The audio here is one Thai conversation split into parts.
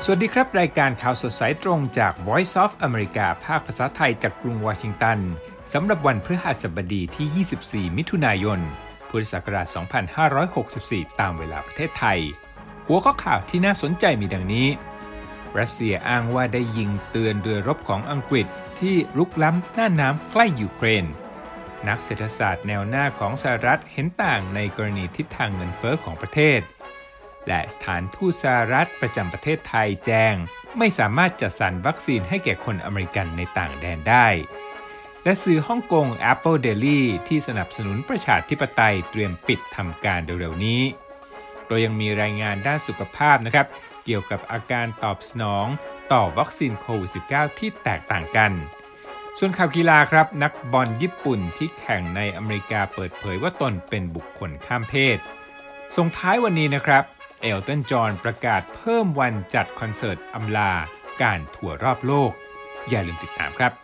สวัสดีครับรายการข่าวสดสายตรงจาก Voice of America ภาคภาษาไทยจากกรุงวอชิงตันสำหรับวันพฤหัสบดีที่ 24 มิถุนายน พุทธศักราช 2564 ตามเวลาประเทศไทยหัวข้อข่าวที่น่าสนใจมีดังนี้รัสเซียอ้างว่าได้ยิงเตือนเรือรบของอังกฤษที่รุกล้ำน่านน้ำใกล้ยูเครนนักเศรษฐศาสตร์แนวหน้าของสหรัฐเห็นต่างในกรณีทิศทางเงินเฟ้อของประเทศและสถานทูตสหรัฐประจำประเทศไทยแจ้งไม่สามารถจัดสรรวัคซีนให้แก่คนอเมริกันในต่างแดนได้และสื่อฮ่องกง Apple Daily ที่สนับสนุนประชาธิปไตยเตรียมปิดทำการเร็วๆนี้โดยยังมีรายงานด้านสุขภาพนะครับเกี่ยวกับอาการตอบสนองต่อวัคซีนโควิด -19 ที่แตกต่างกันส่วนข่าวกีฬาครับนักบอลญี่ปุ่นที่แข่งในอเมริกาเปิดเผยว่าตนเป็นบุคคลข้ามเพศส่งท้ายวันนี้นะครับเอลตันจอห์นประกาศเพิ่มวันจัดคอนเสิร์ตอำลาการทัวร์รอบโลกอย่าลืมติดตามครับ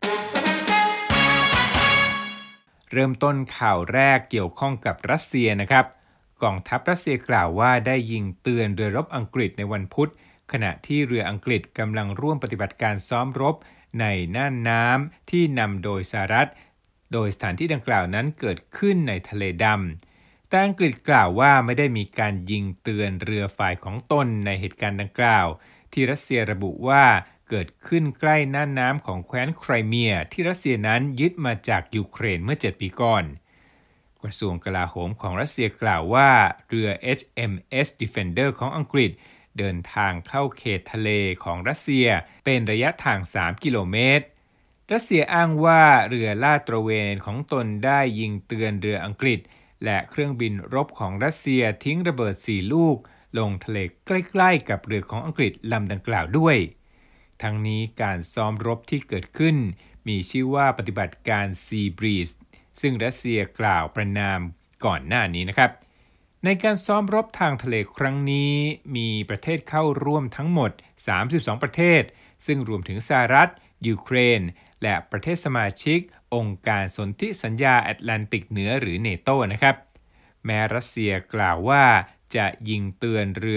เริ่มต้นข่าวแรกเกี่ยวข้องกับรัสเซียนะครับกองทัพรัสเซียกล่าวว่าได้ยิงเตือนเรือรบอังกฤษในวันพุธขณะที่เรืออังกฤษกำลังร่วมปฏิบัติการซ้อมรบในน่านน้ำที่นำโดยสหรัฐโดยสถานที่ดังกล่าวนั้นเกิดขึ้นในทะเลดำแต่อังกฤษกล่าวว่าไม่ได้มีการยิงเตือนเรือฝ่ายของตนในเหตุการณ์ดังกล่าวที่รัสเซียระบุว่าเกิดขึ้นใกล้น่านน้ำของแคว้นไครเมียที่รัสเซียนั้นยึดมาจากยูเครนเมื่อ7 ปีก่อนกระทรวงกลาโหมของรัสเซียกล่าวว่าเรือ HMS Defender ของอังกฤษเดินทางเข้าเขตทะเลของรัสเซียเป็นระยะทาง3 กิโลเมตรรัสเซียอ้างว่าเรือลาดตระเวนของตนได้ยิงเตือนเรืออังกฤษและเครื่องบินรบของรัสเซียทิ้งระเบิด4 ลูกลงทะเลใกล้ๆกับเรือของอังกฤษลำดังกล่าวด้วยทั้งนี้การซ้อมรบที่เกิดขึ้นมีชื่อว่าปฏิบัติการ Sea Breeze ซึ่งรัสเซียกล่าวประณามก่อนหน้านี้นะครับในการซ้อมรบทางทะเลครั้งนี้มีประเทศเข้าร่วมทั้งหมด32 ประเทศซึ่งรวมถึงสหรัฐยูเครนและประเทศสมาชิกองค์การสนธิสัญญาแอตแลนติกเหนือหรือเนโตนะครับแม้รัสเซียกล่าวว่าจะยิงเตือนเรือ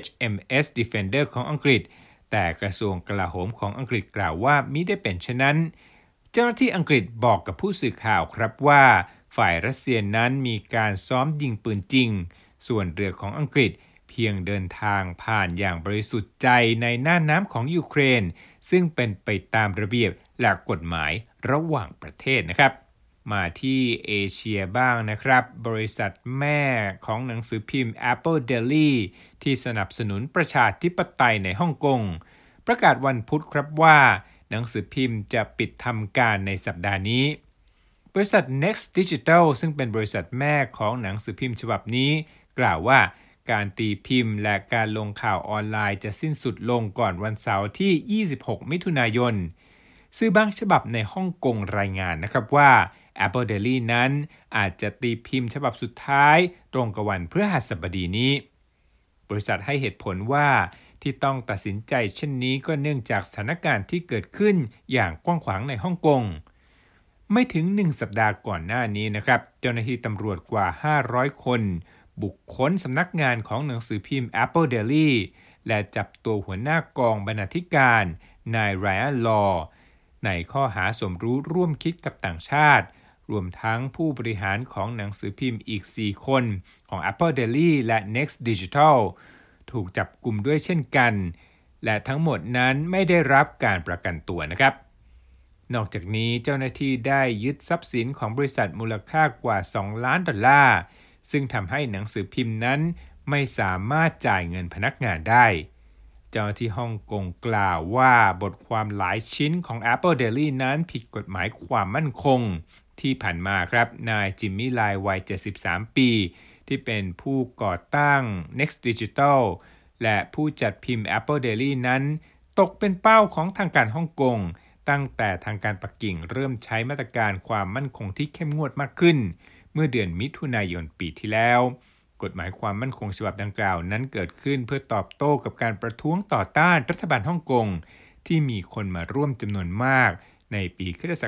HMS Defender ของอังกฤษแต่กระทรวงกลาโหมของอังกฤษกล่าวว่ามิได้เป็นเช่นนั้นเจ้าหน้าที่อังกฤษบอกกับผู้สื่อข่าวครับว่าฝ่ายรัสเซียนั้นมีการซ้อมยิงปืนจริงส่วนเรือของอังกฤษเพียงเดินทางผ่านอย่างบริสุทธิ์ใจในน่านน้ำของยูเครนซึ่งเป็นไปตามระเบียบและกฎหมายระหว่างประเทศนะครับมาที่เอเชียบ้างนะครับบริษัทแม่ของหนังสือพิมพ์ Apple Daily ที่สนับสนุนประชาธิปไตยในฮ่องกงประกาศวันพุธครับว่าหนังสือพิมพ์จะปิดทำการในสัปดาห์นี้บริษัท Next Digital ซึ่งเป็นบริษัทแม่ของหนังสือพิมพ์ฉบับนี้กล่าวว่าการตีพิมพ์และการลงข่าวออนไลน์จะสิ้นสุดลงก่อนวันเสาร์ที่ 26 มิถุนายนสื่อบางฉบับในฮ่องกงรายงานนะครับว่า Apple Daily นั้นอาจจะตีพิมพ์ฉบับสุดท้ายตรงกับวันพฤหัสบดีนี้บริษัทให้เหตุผลว่าที่ต้องตัดสินใจเช่นนี้ก็เนื่องจากสถานการณ์ที่เกิดขึ้นอย่างกว้างขวางในฮ่องกงไม่ถึง1 สัปดาห์ก่อนหน้านี้นะครับเจ้าหน้าที่ตำรวจกว่า500 คนบุกค้นสำนักงานของหนังสือพิมพ์ Apple Daily และจับตัวหัวหน้ากองบรรณาธิการนายไรอัน ลอว์ในข้อหาสมรู้ร่วมคิดกับต่างชาติรวมทั้งผู้บริหารของหนังสือพิมพ์อีก4 คนของ Apple Daily และ Next Digital ถูกจับกุมด้วยเช่นกันและทั้งหมดนั้นไม่ได้รับการประกันตัวนะครับนอกจากนี้เจ้าหน้าที่ได้ยึดทรัพย์สินของบริษัทมูลค่ากว่า$2 ล้านซึ่งทำให้หนังสือพิมพ์นั้นไม่สามารถจ่ายเงินพนักงานได้เจ้าหน้าที่ฮ่องกงกล่าวว่าบทความหลายชิ้นของ Apple Daily นั้นผิดกฎหมายความมั่นคงที่ผ่านมาครับนายจิมมี่ไลวัย73 ปีที่เป็นผู้ก่อตั้ง Next Digital และผู้จัดพิมพ์ Apple Daily นั้นตกเป็นเป้าของทางการฮ่องกงตั้งแต่ทางการปักกิ่งเริ่มใช้มาตรการความมั่นคงที่เข้มงวดมากขึ้นเมื่อเดือนมิถุนายนปีที่แล้วกฎหมายความมั่นคงฉบับดังกล่าวนั้นเกิดขึ้นเพื่อตอบโต้กับการประท้วงต่อต้านรัฐบาลฮ่องกงที่มีคนมาร่วมจำนวนมากในปีค.ศ.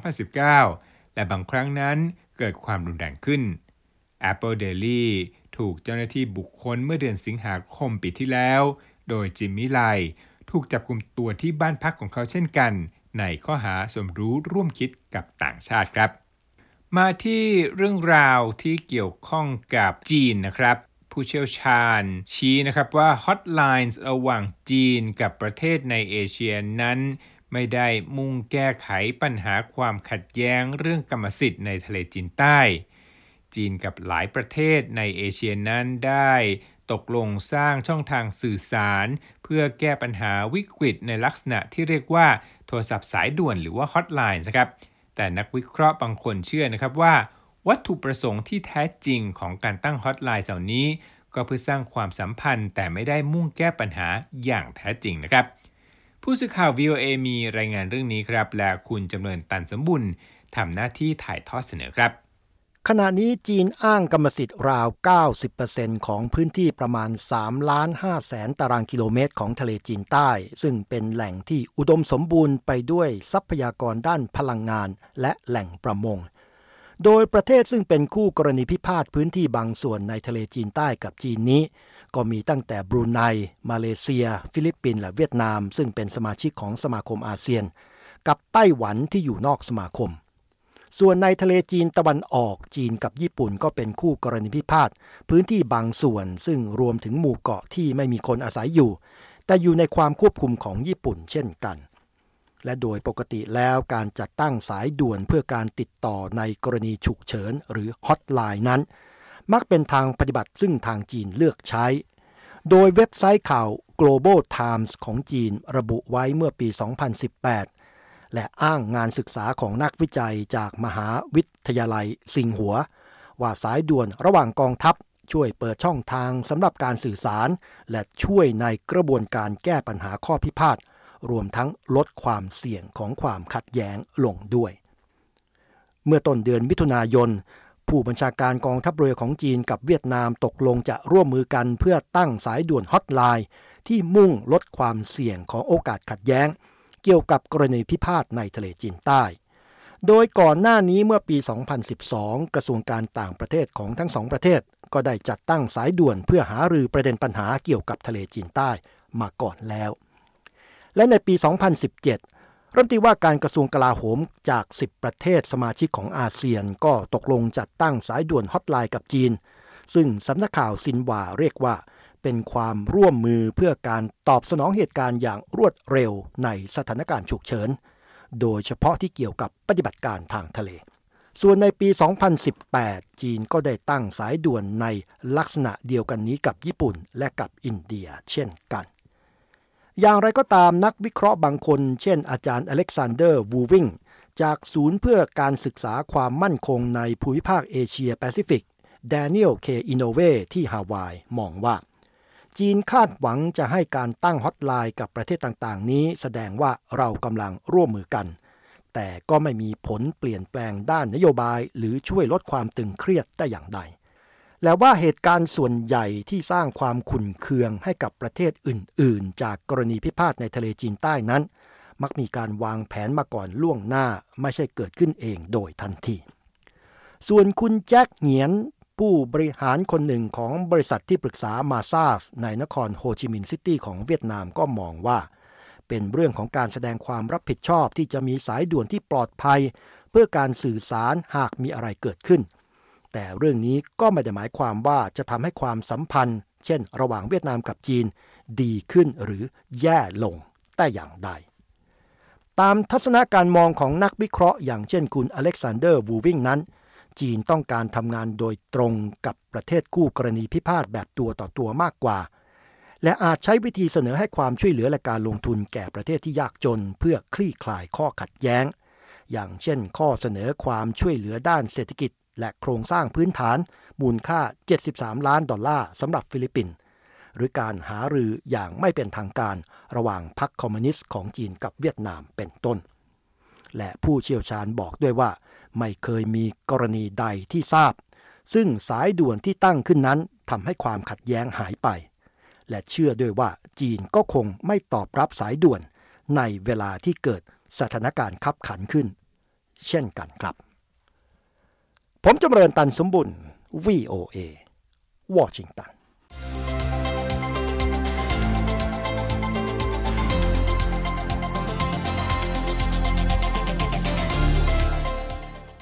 2019และบางครั้งนั้นเกิดความรุนแรงขึ้น Apple Daily ถูกเจ้าหน้าที่บุกค้นเมื่อเดือนสิงหาคมปีที่แล้วโดยจิมมี่ไลถูกจับกุมตัวที่บ้านพักของเขาเช่นกันในข้อหาสมรู้ร่วมคิดกับต่างชาติครับมาที่เรื่องราวที่เกี่ยวข้องกับจีนนะครับผู้เชี่ยวชาญชี้นะครับว่าฮอตไลน์ระหว่างจีนกับประเทศในเอเชียนั้นไม่ได้มุ่งแก้ไขปัญหาความขัดแย้งเรื่องกรรมสิทธิ์ในทะเลจีนใต้จีนกับหลายประเทศในเอเชียนั้นได้ตกลงสร้างช่องทางสื่อสารเพื่อแก้ปัญหาวิกฤตในลักษณะที่เรียกว่าโทรศัพท์สายด่วนหรือว่าฮอตไลน์นะครับแต่นักวิเคราะห์บางคนเชื่อนะครับว่าวัตถุประสงค์ที่แท้จริงของการตั้งฮอตไลน์เหล่านี้ก็เพื่อสร้างความสัมพันธ์แต่ไม่ได้มุ่งแก้ปัญหาอย่างแท้จริงนะครับผู้สื่อข่าว VOA มีรายงานเรื่องนี้ครับและคุณจำเริญตันสมบุญทำหน้าที่ถ่ายทอดเสนอครับขณะนี้จีนอ้างกรรมสิทธิ์ราว 90% ของพื้นที่ประมาณ 3,500,000 ตารางกิโลเมตรของทะเลจีนใต้ซึ่งเป็นแหล่งที่อุดมสมบูรณ์ไปด้วยทรัพยากรด้านพลังงานและแหล่งประมงโดยประเทศซึ่งเป็นคู่กรณีพิพาทพื้นที่บางส่วนในทะเลจีนใต้กับจีนนี้ก็มีตั้งแต่บรูไนมาเลเซียฟิลิปปินส์และเวียดนามซึ่งเป็นสมาชิกของสมาคมอาเซียนกับไต้หวันที่อยู่นอกสมาคมส่วนในทะเลจีนตะวันออกจีนกับญี่ปุ่นก็เป็นคู่กรณีพิพาทพื้นที่บางส่วนซึ่งรวมถึงหมู่เกาะที่ไม่มีคนอาศัยอยู่แต่อยู่ในความควบคุมของญี่ปุ่นเช่นกันและโดยปกติแล้วการจัดตั้งสายด่วนเพื่อการติดต่อในกรณีฉุกเฉินหรือฮอตไลน์นั้นมักเป็นทางปฏิบัติซึ่งทางจีนเลือกใช้โดยเว็บไซต์ข่าว Global Times ของจีนระบุไว้เมื่อปี 2018 และอ้างงานศึกษาของนักวิจัยจากมหาวิทยาลัยซิงหัวว่าสายด่วนระหว่างกองทัพช่วยเปิดช่องทางสำหรับการสื่อสารและช่วยในกระบวนการแก้ปัญหาข้อพิพาทรวมทั้งลดความเสี่ยงของความขัดแย้งลงด้วยเมื่อต้นเดือนมิถุนายนผู้บัญชาการกองทัพเรือของจีนกับเวียดนามตกลงจะร่วมมือกันเพื่อตั้งสายด่วนฮอตไลน์ที่มุ่งลดความเสี่ยงของโอกาสขัดแย้งเกี่ยวกับกรณีพิพาทในทะเลจีนใต้โดยก่อนหน้านี้เมื่อปี 2012 กระทรวงการต่างประเทศของทั้งสองประเทศก็ได้จัดตั้งสายด่วนเพื่อหารือประเด็นปัญหาเกี่ยวกับทะเลจีนใต้มาก่อนแล้วและในปี 2017 รัฐมนตรีว่าการกระทรวงกลาโหมจาก 10 ประเทศสมาชิกของอาเซียนก็ตกลงจัดตั้งสายด่วนฮอตไลน์กับจีนซึ่งสำนักข่าวซินหว่าเรียกว่าเป็นความร่วมมือเพื่อการตอบสนองเหตุการณ์อย่างรวดเร็วในสถานการณ์ฉุกเฉินโดยเฉพาะที่เกี่ยวกับปฏิบัติการทางทะเลส่วนในปี 2018 จีนก็ได้ตั้งสายด่วนในลักษณะเดียวกันนี้กับญี่ปุ่นและกับอินเดียเช่นกันอย่างไรก็ตามนักวิเคราะห์บางคนเช่นอาจารย์อเล็กซานเดอร์วูวิงจากศูนย์เพื่อการศึกษาความมั่นคงในภูมิภาคเอเชียแปซิฟิกแดเนียลเคอิโนเวที่ฮาวายมองว่าจีนคาดหวังจะให้การตั้งฮอตไลน์กับประเทศต่างๆนี้แสดงว่าเรากำลังร่วมมือกันแต่ก็ไม่มีผลเปลี่ยนแปลงด้านนโยบายหรือช่วยลดความตึงเครียดได้อย่างใดและว่าเหตุการณ์ส่วนใหญ่ที่สร้างความขุ่นเคืองให้กับประเทศอื่นๆจากกรณีพิพาทในทะเลจีนใต้นั้นมักมีการวางแผนมาก่อนล่วงหน้าไม่ใช่เกิดขึ้นเองโดยทันทีส่วนคุณแจ็คเหงียนผู้บริหารคนหนึ่งของบริษัทที่ปรึกษามาซาสในนครโฮจิมินห์ซิตี้ของเวียดนามก็มองว่าเป็นเรื่องของการแสดงความรับผิดชอบที่จะมีสายด่วนที่ปลอดภัยเพื่อการสื่อสารหากมีอะไรเกิดขึ้นแต่เรื่องนี้ก็ไม่ได้หมายความว่าจะทำให้ความสัมพันธ์เช่นระหว่างเวียดนามกับจีนดีขึ้นหรือแย่ลงแต่อย่างใดตามทัศนะการมองของนักวิเคราะห์อย่างเช่นคุณอเล็กซานเดอร์วูวิงนั้นจีนต้องการทำงานโดยตรงกับประเทศคู่กรณีพิพาทแบบตัวต่อตัวมากกว่าและอาจใช้วิธีเสนอให้ความช่วยเหลือและการลงทุนแก่ประเทศที่ยากจนเพื่อคลี่คลายข้อขัดแย้งอย่างเช่นข้อเสนอความช่วยเหลือด้านเศรษฐกิจและโครงสร้างพื้นฐานมูลค่า$73 ล้านสำหรับฟิลิปปินส์หรือการหารืออย่างไม่เป็นทางการระหว่างพรรคคอมมิวนิสต์ของจีนกับเวียดนามเป็นต้นและผู้เชี่ยวชาญบอกด้วยว่าไม่เคยมีกรณีใดที่ทราบซึ่งสายด่วนที่ตั้งขึ้นนั้นทำให้ความขัดแย้งหายไปและเชื่อด้วยว่าจีนก็คงไม่ตอบรับสายด่วนในเวลาที่เกิดสถานการณ์คับขันขึ้นเช่นกันครับผมจำเริญตันสมบุญ VOA วอชิงตัน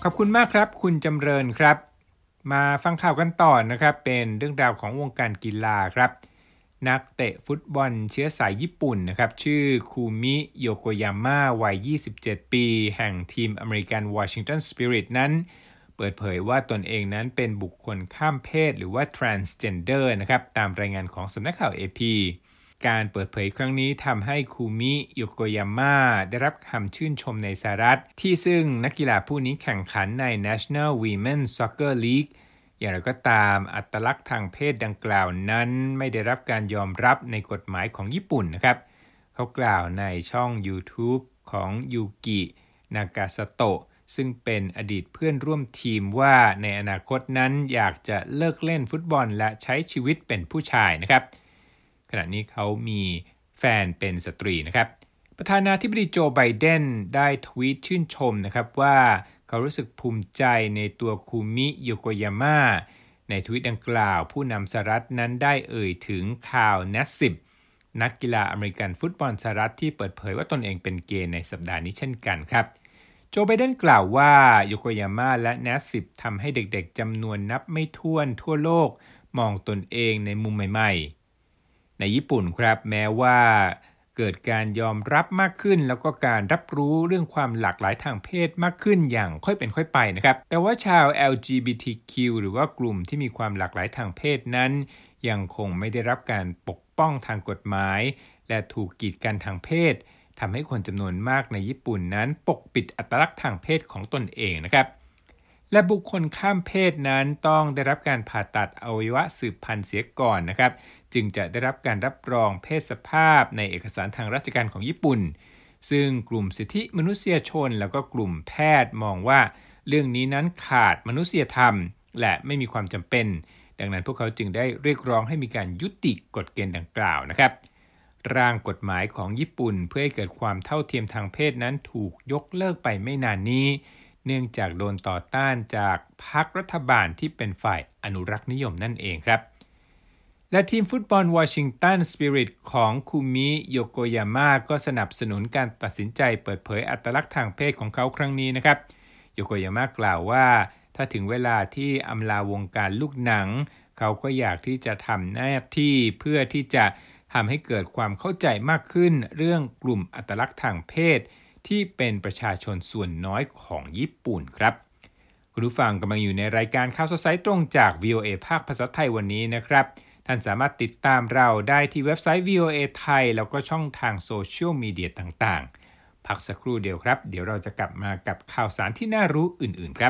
อบคุณมากครับคุณจำเริญครับมาฟังข่าวกันต่อนะครับเป็นเรื่องราวของวงการกีฬาครับนักเตะฟุตบอลเชื้อสายญี่ปุ่นนะครับชื่อคูมิโยโกยาม่าวัย27ปีแห่งทีมอเมริกันวอชิงตันสปิริตนั้นเปิดเผยว่าตนเองนั้นเป็นบุคคลข้ามเพศหรือว่า transgender นะครับตามรายงานของสำนักข่าว AP การเปิดเผยครั้งนี้ทำให้คูมิโยโกยาม่าได้รับคำชื่นชมในสหรัฐที่ซึ่งนักกีฬาผู้นี้แข่งขันใน National Women's Soccer League อย่างไรก็ตามอัตลักษณ์ทางเพศดังกล่าวนั้นไม่ได้รับการยอมรับในกฎหมายของญี่ปุ่นนะครับเขากล่าวในช่อง YouTube ของยูกินากาซาโตะซึ่งเป็นอดีตเพื่อนร่วมทีมว่าในอนาคตนั้นอยากจะเลิกเล่นฟุตบอลและใช้ชีวิตเป็นผู้ชายนะครับขณะนี้เขามีแฟนเป็นสตรีนะครับประธานาธิบดีโจไบเดนได้ทวีตชื่นชมนะครับว่าเขารู้สึกภูมิใจในตัวคูมิโยโกยาม่าในทวีตดังกล่าวผู้นำสหรัฐนั้นได้เอ่ยถึงข่าวนัสซิบนักกีฬาอเมริกันฟุตบอลสหรัฐที่เปิดเผยว่าตนเองเป็นเกย์ในสัปดาห์นี้เช่นกันครับโจไบเดนกล่าวว่าโยโกยาม่าและนัสซิบทำให้เด็กๆจำนวนนับไม่ถ้วนทั่วโลกมองตนเองในมุมใหม่ๆในญี่ปุ่นครับแม้ว่าเกิดการยอมรับมากขึ้นแล้วก็การรับรู้เรื่องความหลากหลายทางเพศมากขึ้นอย่างค่อยเป็นค่อยไปนะครับแต่ว่าชาว LGBTQ หรือว่ากลุ่มที่มีความหลากหลายทางเพศนั้นยังคงไม่ได้รับการปกป้องทางกฎหมายและถูกกีดกันทางเพศทำให้คนจำนวนมากในญี่ปุ่นนั้นปกปิดอัตลักษณ์ทางเพศของตนเองนะครับและบุคคลข้ามเพศนั้นต้องได้รับการผ่าตัดอวัยวะสืบพันธุ์เสียก่อนนะครับจึงจะได้รับการรับรองเพศสภาพในเอกสารทางราชการของญี่ปุ่นซึ่งกลุ่มสิทธิมนุษยชนแล้วก็กลุ่มแพทย์มองว่าเรื่องนี้นั้นขาดมนุษยธรรมและไม่มีความจำเป็นดังนั้นพวกเขาจึงได้เรียกร้องให้มีการยุติกฎเกณฑ์ดังกล่าวนะครับร่างกฎหมายของญี่ปุ่นเพื่อให้เกิดความเท่าเทียมทางเพศนั้นถูกยกเลิกไปไม่นานนี้เนื่องจากโดนต่อต้านจากพรรครัฐบาลที่เป็นฝ่ายอนุรักษ์นิยมนั่นเองครับและทีมฟุตบอลวอชิงตันสปิริตของคูมิโยโกยาม่าก็สนับสนุนการตัดสินใจเปิดเผยอัตลักษณ์ทางเพศของเขาครั้งนี้นะครับโยโกยาม่ากล่าวว่าถ้าถึงเวลาที่อำลาวงการลูกหนังเขาก็อยากที่จะทำหน้าที่เพื่อที่จะทำให้เกิดความเข้าใจมากขึ้นเรื่องกลุ่มอัตลักษณ์ทางเพศที่เป็นประชาชนส่วนน้อยของญี่ปุ่นครับคุณผู้ฟังกำลังอยู่ในรายการข่าวสดสายตรงจาก VOA ภาคภาษาไทยวันนี้นะครับท่านสามารถติดตามเราได้ที่เว็บไซต์ VOA ไทยแล้วก็ช่องทางโซเชียลมีเดียต่างๆพักสักครู่เดียวครับเดี๋ยวเราจะกลับมากับข่าวสารที่น่ารู้อื่นๆครับ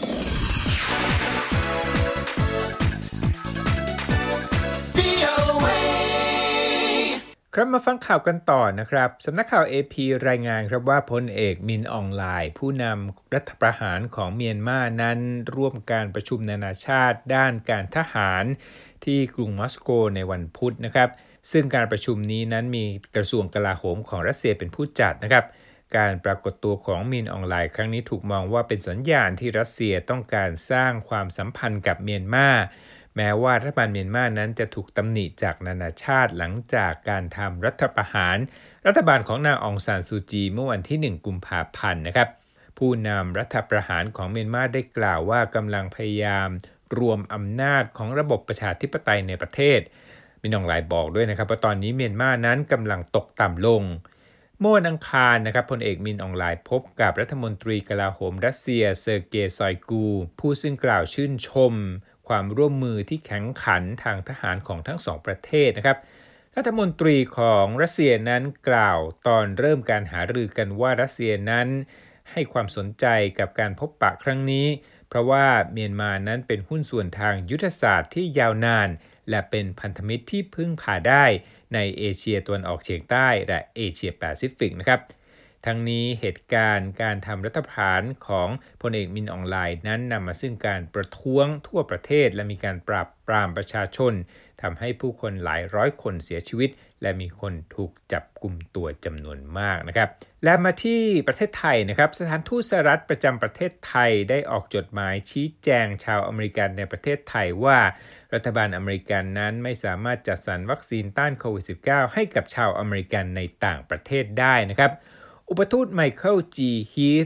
ครับมาฟังข่าวกันต่อนะครับสำนักข่าว AP รายงานครับว่าพลเอกมินอองไลน์ผู้นำรัฐประหารของเมียนมานั้นร่วมการประชุมนานาชาติด้านการทหารที่กรุงมอสโกในวันพุธนะครับซึ่งการประชุมนี้นั้นมีกระทรวงกลาโหมของรัสเซียเป็นผู้จัดนะครับการปรากฏตัวของมินอองไลน์ครั้งนี้ถูกมองว่าเป็นสัญญาณที่รัสเซียต้องการสร้างความสัมพันธ์กับเมียนมาแม้ว่ารัฐบาลเมียนมานั้นจะถูกตำหนิจากนานาชาติหลังจากการทำรัฐประหารรัฐบาลของนางองซานซูจีเมื่อวันที่1กุมภาพันธ์นะครับผู้นำรัฐประหารของเมียนมาได้กล่าวว่ากำลังพยายามรวมอำนาจของระบบประชาธิปไตยในประเทศมินอองไลน์บอกด้วยนะครับว่าตอนนี้เมียนมานั้นกำลังตกต่ำลงเมื่อวันอังคารนะครับพลเอกมินอองไลน์พบกับรัฐมนตรีกลาโหมรัสเซียเซอร์เกย์ซอยกูผู้ซึ่งกล่าวชื่นชมความร่วมมือที่แข็งขันทางทหารของทั้งสองประเทศนะครับรัฐมนตรีของรัสเซียนั้นกล่าวตอนเริ่มการหารือกันว่ารัสเซียนั้นให้ความสนใจกับการพบปะครั้งนี้เพราะว่าเมียนมานั้นเป็นหุ้นส่วนทางยุทธศาสตร์ที่ยาวนานและเป็นพันธมิตรที่พึ่งพาได้ในเอเชียตะวันออกเฉียงใต้และเอเชียแปซิฟิกนะครับทั้งนี้เหตุการณ์การทำรัฐประหารของพลเอกมินอองไลน์นั้นนำมาซึ่งการประท้วงทั่วประเทศและมีการปราบปรามประชาชนทำให้ผู้คนหลายร้อยคนเสียชีวิตและมีคนถูกจับกุมตัวจำนวนมากนะครับและมาที่ประเทศไทยนะครับสถานทูตสหรัฐประจำประเทศไทยได้ออกจดหมายชี้แจงชาวอเมริกันในประเทศไทยว่ารัฐบาลอเมริกันนั้นไม่สามารถจัดสรรวัคซีนต้านโควิด -19 ให้กับชาวอเมริกันในต่างประเทศได้นะครับอุปทูตไมเคิล จี ฮีธ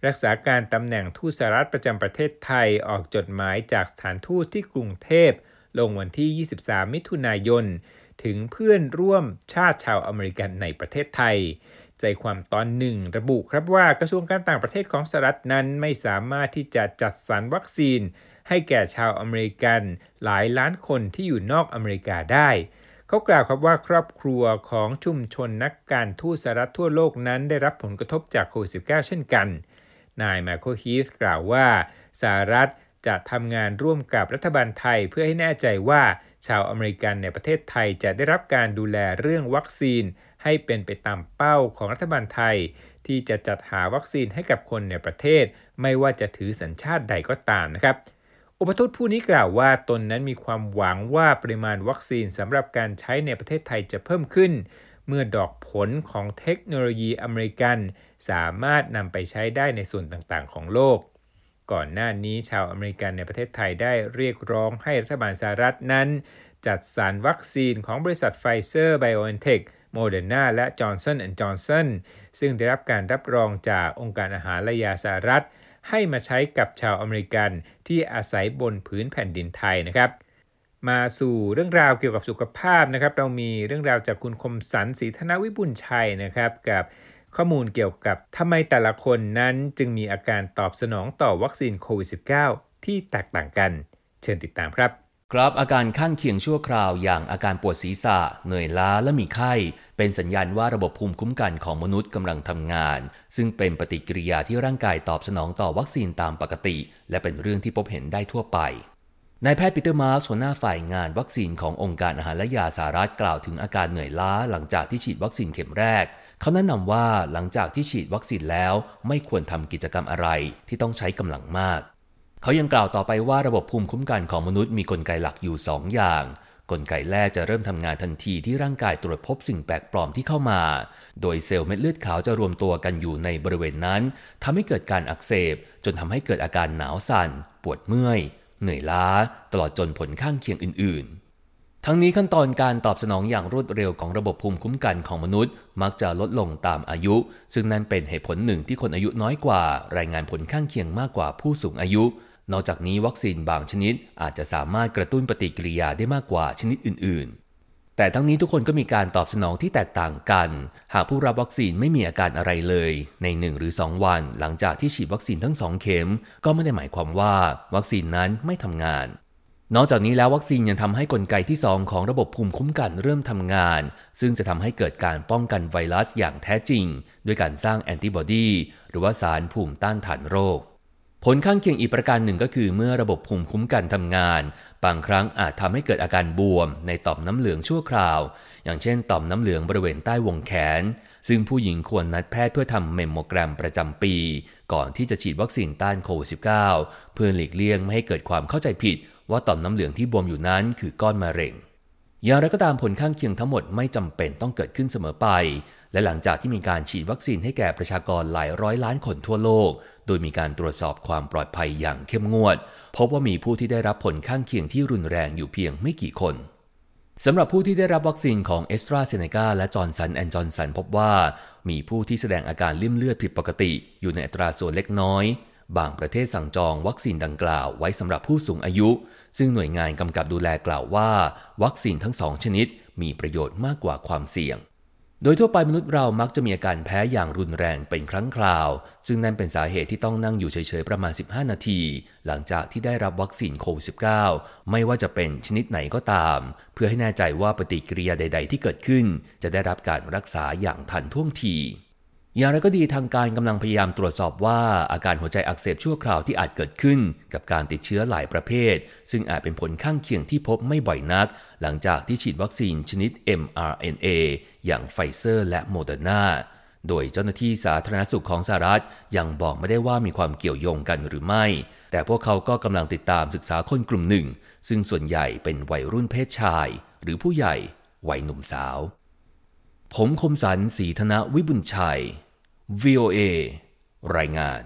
รักษาการตำแหน่งทูตสหรัฐประจำประเทศไทยออกจดหมายจากสถานทูตที่กรุงเทพลงวันที่23มิถุนายนถึงเพื่อนร่วมชาติชาวอเมริกันในประเทศไทยใจความตอนหนึ่งระบุครับว่ากระทรวงการต่างประเทศของสหรัฐนั้นไม่สามารถที่จะจัดสรรวัคซีนให้แก่ชาวอเมริกันหลายล้านคนที่อยู่นอกอเมริกาได้เขากล่าวครับว่าครอบครัวของชุมชนนักการทูตสหรัฐทั่วโลกนั้นได้รับผลกระทบจากโควิด -19 เช่นกันนายไมเคิลฮีธกล่าวว่าสหรัฐจะทำงานร่วมกับรัฐบาลไทยเพื่อให้แน่ใจว่าชาวอเมริกันในประเทศไทยจะได้รับการดูแลเรื่องวัคซีนให้เป็นไปตามเป้าของรัฐบาลไทยที่จะจัดหาวัคซีนให้กับคนในประเทศไม่ว่าจะถือสัญชาติใดก็ตามนะครับอุปทูตผู้นี้กล่าวว่าตนนั้นมีความหวังว่าปริมาณวัคซีนสำหรับการใช้ในประเทศไทยจะเพิ่มขึ้นเมื่อดอกผลของเทคโนโลยีอเมริกันสามารถนำไปใช้ได้ในส่วนต่างๆของโลกก่อนหน้านี้ชาวอเมริกันในประเทศไทยได้เรียกร้องให้รัฐบาลสหรัฐนั้นจัดสรรวัคซีนของบริษัทไฟเซอร์ไบโอเอ็นเทคโมเดอร์นาและจอห์นสัน& จอห์นสันซึ่งได้รับการรับรองจากองค์การอาหารและยาสหรัฐให้มาใช้กับชาวอเมริกันที่อาศัยบนพื้นแผ่นดินไทยนะครับมาสู่เรื่องราวเกี่ยวกับสุขภาพนะครับเรามีเรื่องราวจากคุณคมสันต์ ศรีธนวิบุญชัยนะครับกับข้อมูลเกี่ยวกับทำไมแต่ละคนนั้นจึงมีอาการตอบสนองต่อวัคซีนโควิด -19 ที่แตกต่างกันเชิญติดตามครับครับอาการข้างเคียงชั่วคราวอย่างอาการปวดศีรษะเหนื่อยล้าและมีไข้เป็นสัญญาณว่าระบบภูมิคุ้มกันของมนุษย์กำลังทำงานซึ่งเป็นปฏิกิริยาที่ร่างกายตอบสนองต่อวัคซีนตามปกติและเป็นเรื่องที่พบเห็นได้ทั่วไปนายแพทย์ปีเตอร์มาร์สหัวหน้าฝ่ายงานวัคซีนขององค์การอาหารและยาสหรัฐกล่าวถึงอาการเหนื่อยล้าหลังจากที่ฉีดวัคซีนเข็มแรกเขาแนะนำว่าหลังจากที่ฉีดวัคซีนแล้วไม่ควรทำกิจกรรมอะไรที่ต้องใช้กำลังมากเขายังกล่าวต่อไปว่าระบบภูมิคุ้มกันของมนุษย์มีกลไกหลักอยู่2 อย่างกลไกแรกจะเริ่มทำงานทันทีที่ร่างกายตรวจพบสิ่งแปลกปลอมที่เข้ามาโดยเซลล์เม็ดเลือดขาวจะรวมตัวกันอยู่ในบริเวณนั้นทำให้เกิดการอักเสบจนทำให้เกิดอาการหนาวสั่นปวดเมื่อยเหนื่อยล้าตลอดจนผลข้างเคียงอื่นๆทั้งนี้ขั้นตอนการตอบสนองอย่างรวดเร็วของระบบภูมิคุ้มกันของมนุษย์มักจะลดลงตามอายุซึ่งนั่นเป็นเหตุผลหนึ่งที่คนอายุน้อยกว่ารายงานผลข้างเคียงมากกว่าผู้สูงอายุนอกจากนี้วัคซีนบางชนิดอาจจะสามารถกระตุ้นปฏิกิริยาได้มากกว่าชนิดอื่นๆแต่ทั้งนี้ทุกคนก็มีการตอบสนองที่แตกต่างกันหากผู้รับวัคซีนไม่มีอาการอะไรเลยใน1หรือ2วันหลังจากที่ฉีดวัคซีนทั้ง2เข็มก็ไม่ได้หมายความว่าวัคซีนนั้นไม่ทำงานนอกจากนี้แล้ววัคซีนยังทำให้กลไกที่2ของระบบภูมิคุ้มกันเริ่มทำงานซึ่งจะทำให้เกิดการป้องกันไวรัสอย่างแท้จริงด้วยการสร้างแอนติบอดีหรือว่าสารภูมิต้านทานโรคผลข้างเคียงอีกประการหนึ่งก็คือเมื่อระบบภูมิคุ้มกันทำงานบางครั้งอาจทำให้เกิดอาการบวมในต่อมน้ำเหลืองชั่วคราวอย่างเช่นต่อมน้ำเหลืองบริเวณใต้วงแขนซึ่งผู้หญิงควรนัดแพทย์เพื่อทำเมมโมแกรมประจำปีก่อนที่จะฉีดวัคซีนต้านโควิด -19 เพื่อหลีกเลี่ยงไม่ให้เกิดความเข้าใจผิดว่าต่อมน้ำเหลืองที่บวมอยู่นั้นคือก้อนมะเร็งอย่างไรก็ตามผลข้างเคียงทั้งหมดไม่จำเป็นต้องเกิดขึ้นเสมอไปและหลังจากที่มีการฉีดวัคซีนให้แก่ประชากรหลายร้อยล้านคนทั่วโลกโดยมีการตรวจสอบความปลอดภัยอย่างเข้มงวดพบว่ามีผู้ที่ได้รับผลข้างเคียงที่รุนแรงอยู่เพียงไม่กี่คนสำหรับผู้ที่ได้รับวัคซีนของ AstraZeneca และ Johnson & Johnson พบว่ามีผู้ที่แสดงอาการลิ่มเลือดผิดปกติอยู่ในอัตราส่วนเล็กน้อยบางประเทศสั่งจองวัคซีนดังกล่าวไว้สำหรับผู้สูงอายุซึ่งหน่วยงานกำกับดูแลกล่าวว่าวัคซีนทั้ง2ชนิดมีประโยชน์มากกว่าความเสี่ยงโดยทั่วไปมนุษย์เรามักจะมีอาการแพ้อย่างรุนแรงเป็นครั้งคราวซึ่งนั่นเป็นสาเหตุที่ต้องนั่งอยู่เฉยๆประมาณ15นาทีหลังจากที่ได้รับวัคซีนโควิด -19 ไม่ว่าจะเป็นชนิดไหนก็ตามเพื่อให้แน่ใจว่าปฏิกิริยาใดๆที่เกิดขึ้นจะได้รับการรักษาอย่างทันท่วงทีอย่างไรก็ดีทางการกำลังพยายามตรวจสอบว่าอาการหัวใจอักเสบชั่วคราวที่อาจเกิดขึ้นกับการติดเชื้อหลายประเภทซึ่งอาจเป็นผลข้างเคียงที่พบไม่บ่อยนักหลังจากที่ฉีดวัคซีนชนิด mRNA อย่างไฟเซอร์และโมเดอร์นาโดยเจ้าหน้าที่สาธารณสุขของสหรัฐยังบอกไม่ได้ว่ามีความเกี่ยวโยงกันหรือไม่แต่พวกเขาก็กำลังติดตามศึกษาคนกลุ่มหนึ่งซึ่งส่วนใหญ่เป็นวัยรุ่นเพศชายหรือผู้ใหญ่วัยหนุ่มสาวผมคมสันต์ ศรีธนวิบุญชัยVOA รายงาน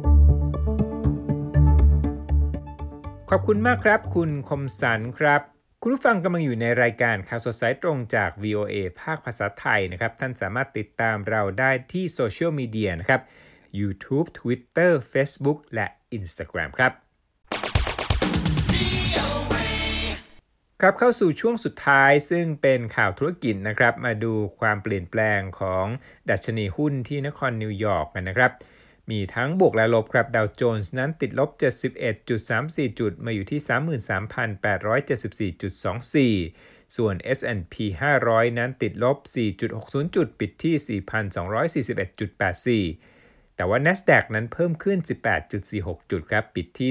ขอบคุณมากครับคุณคมสันต์ครับคุณผู้ฟังกำลังอยู่ในรายการข่าวสดสายตรงจาก VOA ภาคภาษาไทยนะครับท่านสามารถติดตามเราได้ที่โซเชียลมีเดียนะครับ YouTube Twitter Facebook และ Instagram ครับครับเข้าสู่ช่วงสุดท้ายซึ่งเป็นข่าวธุรกิจนะครับมาดูความเปลี่ยนแปลงของดัชนีหุ้นที่นครนิวยอร์กกันนะครับมีทั้งบวกและลบครับดาวโจนส์นั้นติดลบ 71.34 จุดมาอยู่ที่ 33,874.24 ส่วน S&P 500 นั้นติดลบ 4.60 จุดปิดที่ 4,241.84 แต่ว่า NASDAQ นั้นเพิ่มขึ้น 18.46 จุดครับปิดที่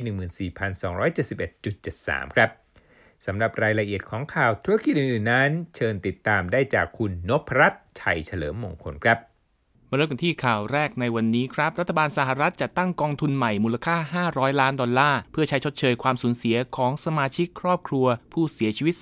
14,271.73 ครับสำหรับรายละเอียดของข่าวธุรกิจอื่นๆนั้นเชิญติดตามได้จากคุณนพรัตน์ชัยเฉลิมมงคลครับมาเริ่มกันที่ข่าวแรกในวันนี้ครับรัฐบาลสหรัฐจัดตั้งกองทุนใหม่มูลค่า$500 ล้านเพื่อใช้ชดเชยความสูญเสียของสมาชิกครอบครัวผู้เสียชีวิต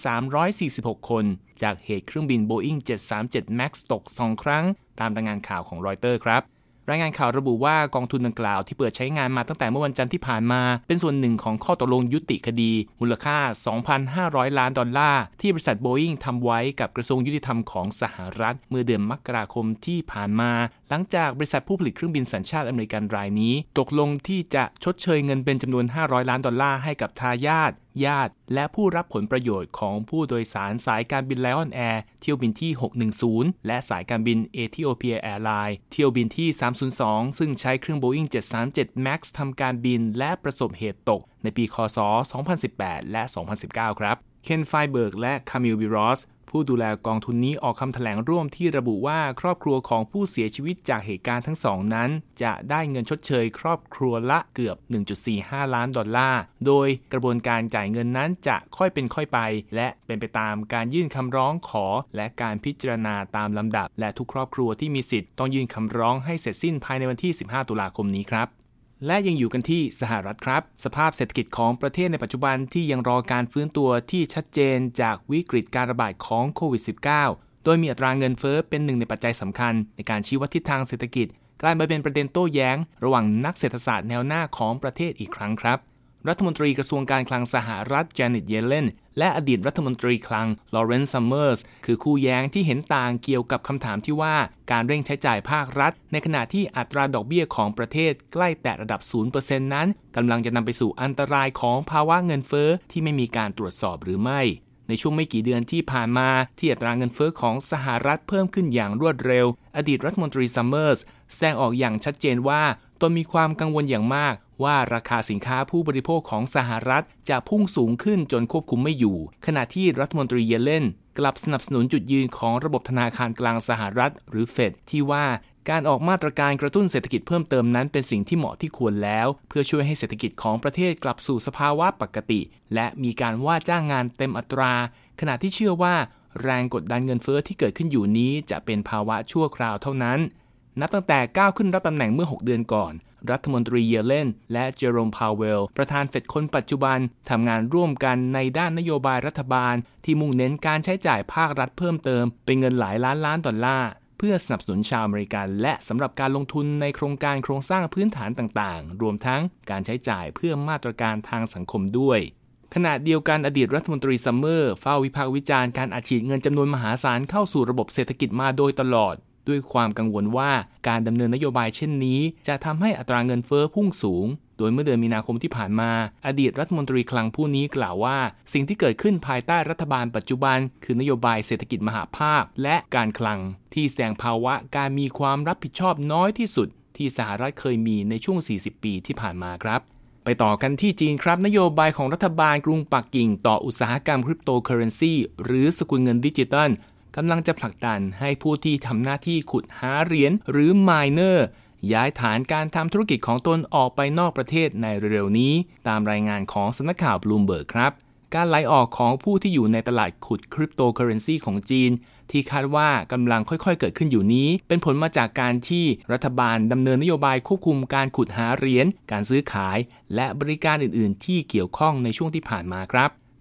346คนจากเหตุเครื่องบิน Boeing 737 MAX ตก2ครั้งตามรายงานข่าวของรอยเตอร์ครับรายงานข่าวระบุว่ากองทุนดังกล่าวที่เปิดใช้งานมาตั้งแต่เมื่อวันจันทร์ที่ผ่านมาเป็นส่วนหนึ่งของข้อตกลงยุติคดีมูลค่า$2,500 ล้านที่บริษัท Boeing ทำไว้กับกระทรวงยุติธรรมของสหรัฐเมื่อเดือนมกราคมที่ผ่านมาหลังจากบริษัทผู้ผลิตเครื่องบินสัญชาติอเมริกันรายนี้ตกลงที่จะชดเชยเงินเป็นจำนวน$500 ล้านให้กับทายาทญาติและผู้รับผลประโยชน์ของผู้โดยสารสายการบิน Lion Air เที่ยวบินที่610และสายการบิน Ethiopia Airlines เที่ยวบินที่302ซึ่งใช้เครื่อง Boeing 737 MAX ทำการบินและประสบเหตุตกในปีค.ศ. 2018 และ 2019 ครับเคนไฟเบิร์กและคามิลบิรอสผู้ดูแลกองทุนนี้ออกคำแถลงร่วมที่ระบุว่าครอบครัวของผู้เสียชีวิตจากเหตุการณ์ทั้งสองนั้นจะได้เงินชดเชยครอบครัวละเกือบ $1.45 ล้านโดยกระบวนการจ่ายเงินนั้นจะค่อยเป็นค่อยไปและเป็นไปตามการยื่นคำร้องขอและการพิจารณาตามลำดับและทุกครอบครัวที่มีสิทธิ์ต้องยื่นคำร้องให้เสร็จสิ้นภายในวันที่15 ตุลาคมนี้ครับและยังอยู่กันที่สหรัฐครับสภาพเศรษฐกิจของประเทศในปัจจุบันที่ยังรอการฟื้นตัวที่ชัดเจนจากวิกฤตการระบาดของโควิด -19 โดยมีอัตราเงินเฟ้อเป็นหนึ่งในปัจจัยสำคัญในการชี้วัดทิศทางเศรษฐกิจกลายมาเป็นประเด็นโต้แย้งระหว่างนักเศรษฐศาสตร์แนวหน้าของประเทศอีกครั้งครับรัฐมนตรีกระทรวงการคลังสหรัฐ Janet Yellen และอดีตรัฐมนตรีคลัง Lawrence Summers คือคู่แย้งที่เห็นต่างเกี่ยวกับคำถามที่ว่าการเร่งใช้จ่ายภาครัฐในขณะที่อัตราดอกเบี้ยของประเทศใกล้แตะระดับ 0% นั้นกำลังจะนำไปสู่อันตรายของภาวะเงินเฟ้อที่ไม่มีการตรวจสอบหรือไม่ในช่วงไม่กี่เดือนที่ผ่านมาที่อัตราเงินเฟ้อของสหรัฐเพิ่มขึ้นอย่างรวดเร็วอดีตรัฐมนตรี Summers แสดงออกอย่างชัดเจนว่าตนมีความกังวลอย่างมากว่าราคาสินค้าผู้บริโภคของสหรัฐจะพุ่งสูงขึ้นจนควบคุมไม่อยู่ขณะที่รัฐมนตรีเยเลนกลับสนับสนุนจุดยืนของระบบธนาคารกลางสหรัฐหรือเฟดที่ว่าการออกมาตรการกระตุ้นเศรษฐกิจเพิ่มเติมนั้นเป็นสิ่งที่เหมาะที่ควรแล้วเพื่อช่วยให้เศรษฐกิจของประเทศกลับสู่สภาวะปกติและมีการว่าจ้างงานเต็มอัตราขณะที่เชื่อว่าแรงกดดันเงินเฟ้อที่เกิดขึ้นอยู่นี้จะเป็นภาวะชั่วคราวเท่านั้นนับตั้งแต่ก้าวขึ้นรับตำแหน่งเมื่อ6 เดือนก่อนรัฐมนตรีเยเลนและเจอโรมพาวเวลประธานเฟดคนปัจจุบันทำงานร่วมกันในด้านนโยบายรัฐบาลที่มุ่งเน้นการใช้จ่ายภาครัฐเพิ่มเติมเป็นเงินหลายล้านล้านดอลลาร์เพื่อสนับสนุนชาวอเมริกันและสำหรับการลงทุนในโครงการโครงสร้างพื้นฐานต่างๆรวมทั้งการใช้จ่ายเพื่อมาตรการทางสังคมด้วยขณะเดียวกันอดีตรัฐมนตรีซัมเมอร์เฝ้าวิพากษ์วิจารณ์การอัดฉีดเงินจำนวนมหาศาลเข้าสู่ระบบเศรษฐกิจมาโดยตลอดด้วยความกังวลว่าการดำเนินนโยบายเช่นนี้จะทำให้อัตราเงินเฟ้อพุ่งสูงโดยเมื่อเดือนมีนาคมที่ผ่านมาอดีตรัฐมนตรีคลังผู้นี้กล่าวว่าสิ่งที่เกิดขึ้นภายใต้รัฐบาลปัจจุบันคือนโยบายเศรษฐกิจมหภาคและการคลังที่แสดงภาวะการมีความรับผิดชอบน้อยที่สุดที่สหรัฐเคยมีในช่วง40 ปีที่ผ่านมาครับไปต่อกันที่จีนครับนโยบายของรัฐบาลกรุงปักกิ่งต่ออุตสาหกรรมคริปโตเคอเรนซีหรือสกุลเงินดิจิทัลกำลังจะผลักดันให้ผู้ที่ทำหน้าที่ขุดหาเหรียญหรือ Miner ย้ายฐานการทำธุรกิจของตนออกไปนอกประเทศในเร็วๆนี้ตามรายงานของสำนักข่าว Bloomberg ครับการไหลออกของผู้ที่อยู่ในตลาดขุดคริปโตเคอเรนซีของจีนที่คาดว่ากำลังค่อยๆเกิดขึ้นอยู่นี้เป็นผลมาจากการที่รัฐบาลดำเนินนโยบายควบคุมการขุดหาเหรียญการซื้อขายและบริการอื่นๆที่เกี่ยวข้องในช่วงที่ผ่านมาครับ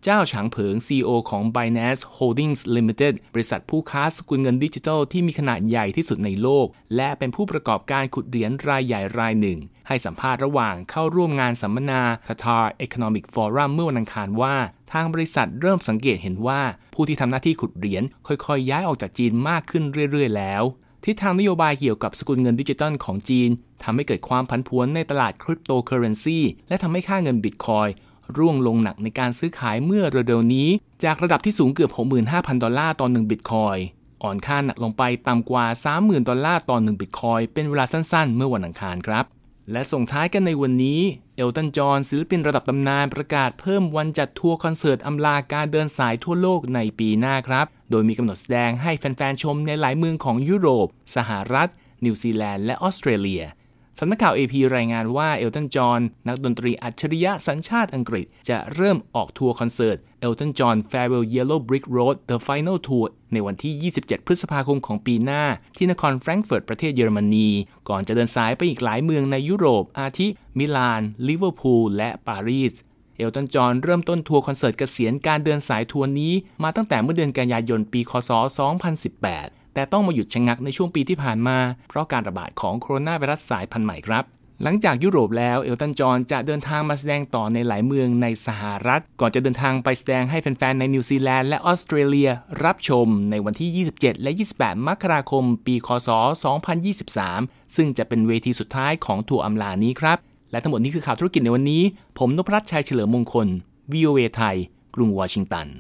เจ้าฉางเผิง CEO ของ Binance Holdings Limited บริษัทผู้ค้าสกุลเงินดิจิทัลที่มีขนาดใหญ่ที่สุดในโลกและเป็นผู้ประกอบการขุดเหรียญรายใหญ่รายหนึ่งให้สัมภาษณ์ระหว่างเข้าร่วมงานสัมมนา Qatar Economic Forum เมื่อวันอังคารว่าทางบริษัทเริ่มสังเกตเห็นว่าผู้ที่ทำหน้าที่ขุดเหรียญค่อยๆย้ายออกจากจีนมากขึ้นเรื่อยๆแล้วทิศทางนโยบายเกี่ยวกับสกุลเงินดิจิทัลของจีนทำให้เกิดความผันผวนในตลาดคริปโตเคอเรนซีและทำให้ค่าเงินบิตคอยน์ร่วงลงหนักในการซื้อขายเมื่อเร็วๆนี้จากระดับที่สูงเกือบ 65,000 ดอลลาร์ต่อ1บิตคอยน์อ่อนค่าหนักลงไปต่ำกว่า 30,000 ดอลลาร์ต่อ1บิตคอยน์เป็นเวลาสั้นๆเมื่อวันอังคารครับและส่งท้ายกันในวันนี้เอลตันจอห์นศิลปินระดับตำนานประกาศเพิ่มวันจัดทัวร์คอนเสิร์ตอำลาการเดินสายทั่วโลกในปีหน้าครับโดยมีกำหนดแสดงให้แฟนๆชมในหลายเมืองของยุโรปสหรัฐนิวซีแลนด์และออสเตรเลียสำนักข่าว AP รายงานว่าเอลตันจอห์นนักดนตรีอัจฉริยะสัญชาติอังกฤษจะเริ่มออกทัวร์คอนเสิร์ต Elton John Farewell Yellow Brick Road The Final Tour ในวันที่ 27 พฤษภาคมของปีหน้าที่นครแฟรงก์เฟิร์ตประเทศเยอรมนีก่อนจะเดินสายไปอีกหลายเมืองในยุโรปอาทิมิลานลิเวอร์พูลและปารีสเอลตันจอห์นเริ่มต้นทัวร์คอนเสิร์ตเกษียณการเดินสายทัวร์นี้มาตั้งแต่เมื่อเดือนกันยายนปีคศ 2018 แต่ต้องมาหยุดชะงักในช่วงปีที่ผ่านมาเพราะการระบาดของโคโรนาไวรัสสายพันธุ์ใหม่ครับหลังจากยุโรปแล้วเอลตันจอห์นจะเดินทางมาแสดงต่อในหลายเมืองในสหรัฐก่อนจะเดินทางไปแสดงให้แฟนๆในนิวซีแลนด์และออสเตรเลียรับชมในวันที่ 27 และ 28 มกราคมปีคศ 2023 ซึ่งจะเป็นเวทีสุดท้ายของทัวร์อำลานี้ครับและทั้งหมดนี้คือข่าวธุรกิจในวันนี้ผมนพรัตน์ชัยเฉลิมมงคล VOA ไทยกรุงวอชิงตัน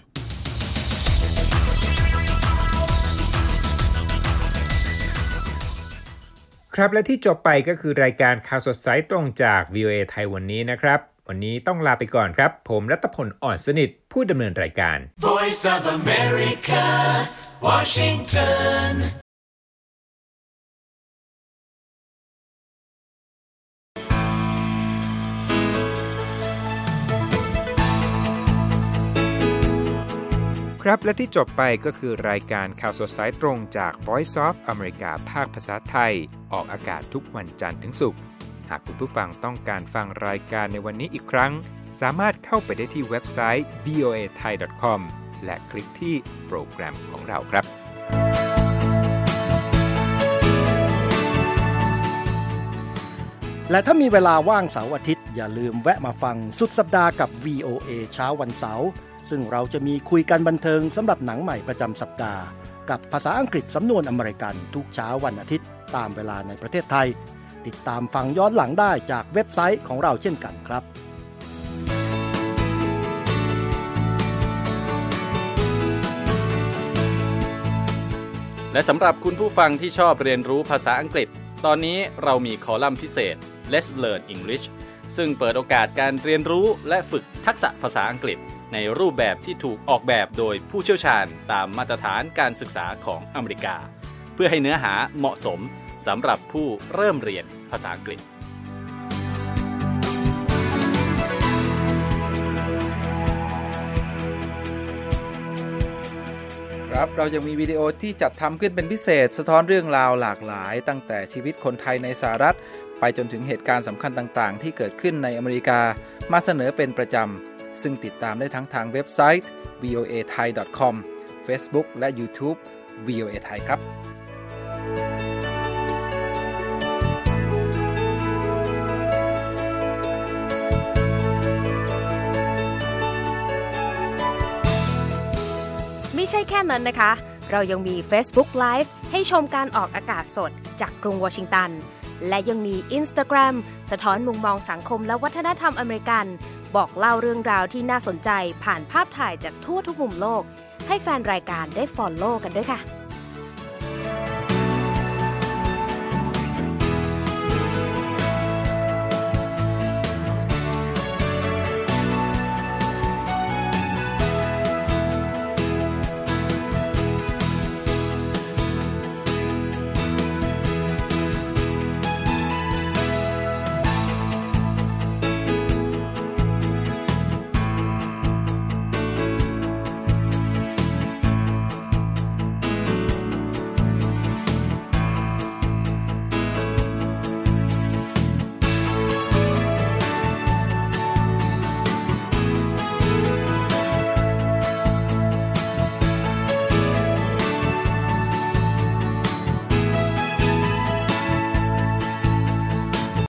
ครับและที่จบไปก็คือรายการข่าวสดสายตรงจาก VOA ไทยวันนี้นะครับวันนี้ต้องลาไปก่อนครับผมรัตพลอ่อนสนิทผู้ดำเนินรายการ Voice of America Washington ครับและที่จบไปก็คือรายการข่าวสดสายตรงจาก Voice of America ภาคภาษาไทยออกอากาศทุกวันจันทร์ถึงศุกร์หากคุณผู้ฟังต้องการฟังรายการในวันนี้อีกครั้งสามารถเข้าไปได้ที่เว็บไซต์ voathai.com และคลิกที่โปรแกรมของเราครับและถ้ามีเวลาว่างเสาร์อาทิตย์อย่าลืมแวะมาฟังสุดสัปดาห์กับ VOA เช้าวันเสาร์ซึ่งเราจะมีคุยกันบันเทิงสำหรับหนังใหม่ประจำสัปดาห์กับภาษาอังกฤษสำนวนอเมริกันทุกเช้าวันอาทิตย์ตามเวลาในประเทศไทยติดตามฟังย้อนหลังได้จากเว็บไซต์ของเราเช่นกันครับและสำหรับคุณผู้ฟังที่ชอบเรียนรู้ภาษาอังกฤษตอนนี้เรามีคอลัมน์พิเศษ Let's Learn English ซึ่งเปิดโอกาสการเรียนรู้และฝึกทักษะภาษาอังกฤษในรูปแบบที่ถูกออกแบบโดยผู้เชี่ยวชาญตามมาตรฐานการศึกษาของอเมริกาเพื่อให้เนื้อหาเหมาะสมสำหรับผู้เริ่มเรียนภาษาอังกฤษครับเรายังมีวิดีโอที่จัดทำขึ้นเป็นพิเศษสะท้อนเรื่องราวหลากหลายตั้งแต่ชีวิตคนไทยในสหรัฐไปจนถึงเหตุการณ์สำคัญต่างๆที่เกิดขึ้นในอเมริกามาเสนอเป็นประจำซึ่งติดตามได้ทั้งทางเว็บไซต์ voathai.com Facebook และ YouTube VOA Thai ครับไม่ใช่แค่นั้นนะคะเรายังมี Facebook Live ให้ชมการออกอากาศสดจากกรุงวอชิงตันและยังมี Instagram สะท้อนมุมมองสังคมและวัฒนธรรมอเมริกันบอกเล่าเรื่องราวที่น่าสนใจผ่านภาพถ่ายจากทั่วทุกมุมโลกให้แฟนรายการได้ follow กันด้วยค่ะ